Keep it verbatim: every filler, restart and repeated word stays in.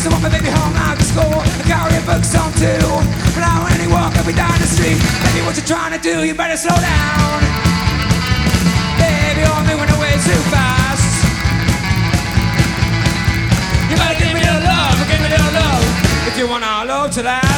used to walk my baby home after school and carry her books home too. But now when you walk every down the street, baby, what you trying to do? You better slow down. Baby, you're moving away too fast. You gotta give me a love, give me a love if you want our love to last.